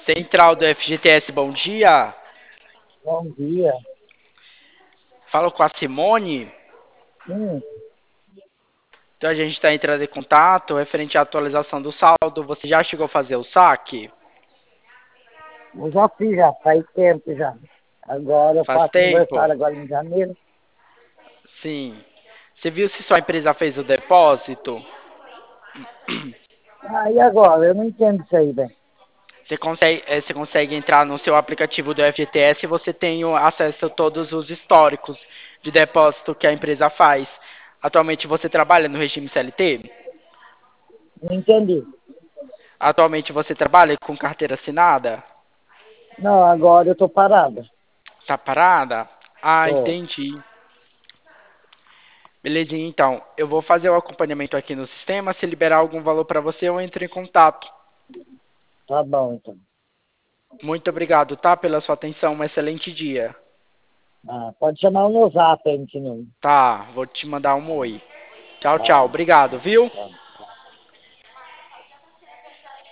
Central do FGTS, bom dia. Bom dia. Falo com a Simone. Hum, Então a gente está entrando em contato referente à atualização do saldo. Você já chegou a fazer o saque? eu já fiz, já faz tempo já. Agora eu Faz faço tempo? aniversário agora em janeiro. Sim. Você viu se sua empresa fez o depósito? Ah, e agora? Eu não entendo isso aí, bem. Você consegue entrar no seu aplicativo do FGTS e você tem o acesso a todos os históricos de depósito que a empresa faz. Atualmente você trabalha no regime CLT? Não entendi. Atualmente você trabalha com carteira assinada? Não, agora eu tô parada. Tá parada? Ah, Tô. entendi. Belezinha, então. Eu vou fazer o acompanhamento aqui no sistema. Se liberar algum valor para você, eu entro em contato. Tá bom, então. Muito obrigado, tá? Pela sua atenção. Um excelente dia. Ah, pode chamar o meu zap aí, que não. Tá, vou te mandar um oi. Tchau, tchau. Tá, Obrigado, viu? tá.